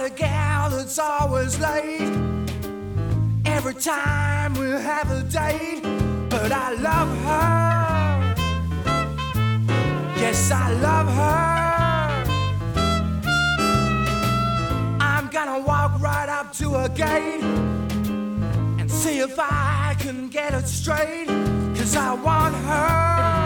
got a gal that's always late every time we have a date, but I love her. Yes, I love her. I'm gonna walk right up to her gate and see if I can get it straight, 'cause I want her.